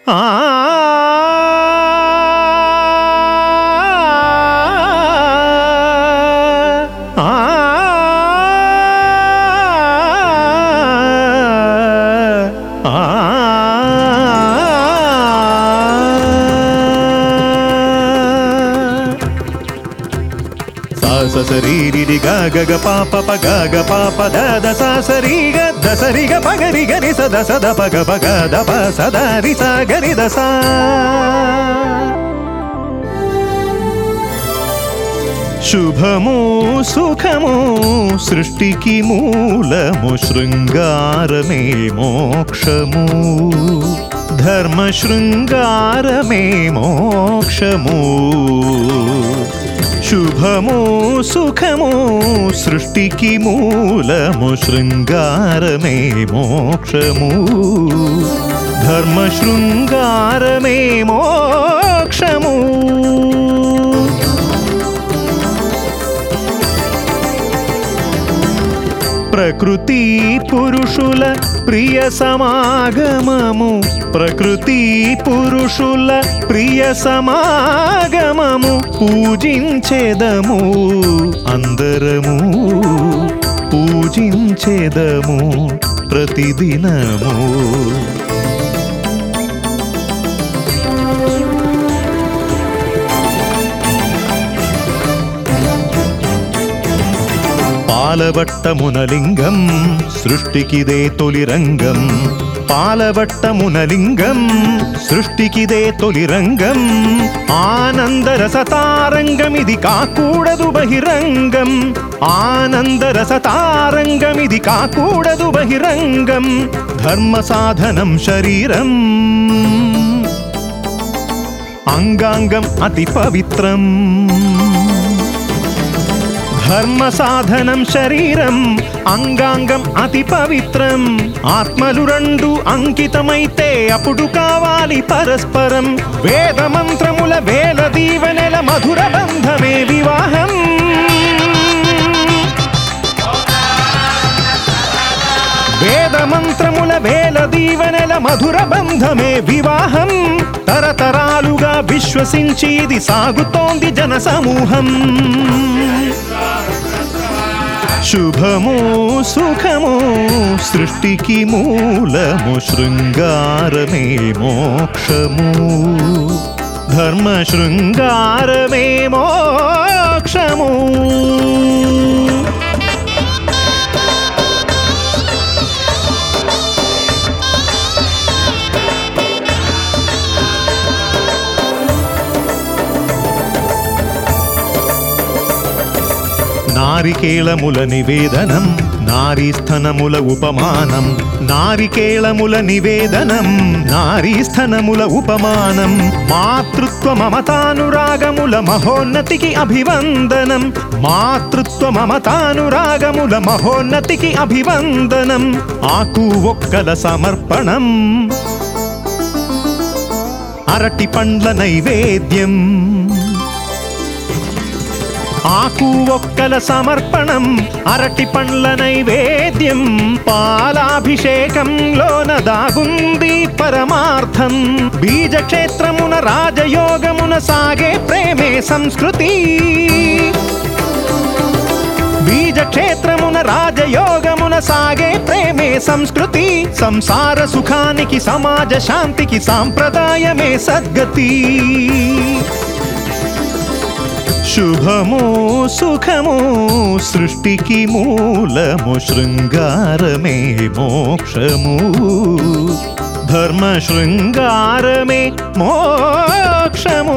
ససరీరి గగ పాప పగ పాప దద ససరి గ సరి గ పగరి గరి సద సద పగ పగ దప సదరి సగరి దస. శుభము సుఖము సృష్టికి మూలము శృంగారమే మోక్షము ధర్మ శృంగారమే మోక్షము. శుభము సుఖము సృష్టికి మూలము శృంగారమే మోక్షము ధర్మ శృంగారమే మోక్షము. ప్రకృతి పురుషుల ప్రియ సమాగమము ప్రకృతి పురుషుల ప్రియ సమాగమము పూజించెదము అందరము పూజించెదము ప్రతిదినము. పాలవట్టమునలింగం సృష్టికిదే తొలి రంగం పాలవట్టమునలింగం సృష్టికిదే తొలి రంగం. ఆనందరసతారంగమిది కాకూడదు బహిరంగం ఆనందరసతారంగమిది కాకూడదు బహిరంగం. ధర్మ సాధనం శరీరం అంగాంగం అతి పవిత్రం ధర్మ సాధనం శరీరం అంగాంగం అతి పవిత్రం. ఆత్మలు రెండు అంకితమైతే అప్పుడు కావాలి పరస్పరం. వేద మంత్రముల వేల దీవెనల మధుర బంధమే వివాహం వేద మంత్రముల వేల దీవెనల మధుర బంధమే వివాహం. తరతరాలుగా విశ్వసించి ఇది సాగుతోంది జన సమూహం. శుభము సుఖము సృష్టికి మూలము శృంగారమే మోక్షము ధర్మ శృంగారమే మోక్షము. నారికేళముల నివేదనం నారీస్థనముల ఉపమానం నారికేళముల నివేదనం నారీస్థనముల ఉపమానం. మాతృత్వ మమతానురాగముల మహోన్నతికి అభివందనం మాతృత్వ మమతానురాగముల మహోన్నతికి అభివందనం. ఆకు ఒక్కల సమర్పణం అరటి పండ్ల నైవేద్యం ఆకు ఒక్కల సమర్పణం అరటి పండ్ల నైవేద్యం. పాలాభిషేకంలోన దాగుంది పరమార్థం. బీజక్షేత్రమున రాజయోగమున సాగే ప్రేమే సంస్కృతి బీజక్షేత్రమున రాజయోగమున సాగే ప్రేమే సంస్కృతి. సంసార సుఖానికి సమాజ శాంతికి సాంప్రదాయమే సద్గతి. శుభము సుఖము సృష్టికి మూలము శృంగారమే మోక్షము ధర్మ శృంగారమే మోక్షము.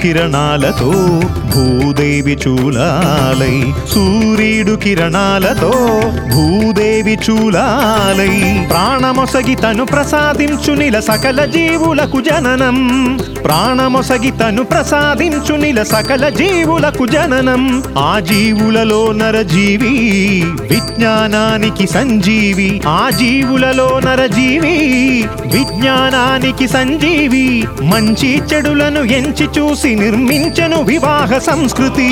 కిరణాలతో భూదేవి చూలాలై, సూర్యుడు కిరణాలతో భూదేవి చూలాలై, ప్రాణమొసగి తను ప్రసాదించు నిల సకల జీవులకు జననం, ప్రాణమొసగి తను ప్రసాదించు నిల సకల జీవులకు జననం. ఆ జీవులలో నరజీవి విజ్ఞానానికి సంజీవి, ఆ జీవులలో నరజీవి విజ్ఞానానికి సంజీవి, మంచి చెడులను ఎంచి చూసి నిర్మించెను వివాహ సంస్కృతి.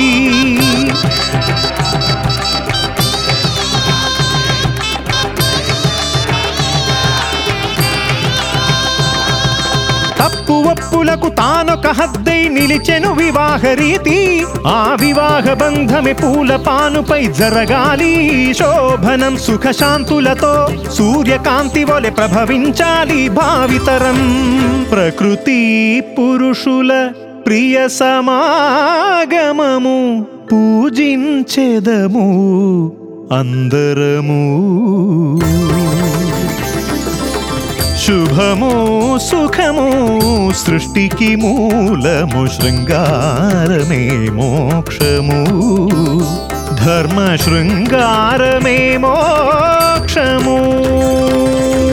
తప్పు ఒప్పులకు తానొక హద్దై నిలిచెను వివాహ రీతి, ఆ వివాహ బంధమే పూల పానుపై జరగాలి శోభనం, సుఖశాంతులతో సూర్యకాంతి వలె ప్రభవించాలి భావితరం. ప్రకృతి పురుషుల ప్రియ సమాగమము పూజించెదము అందరము. శుభము సుఖము సృష్టికి మూలము, శృంగారమే మోక్షము, ధర్మ శృంగారమే మోక్షము.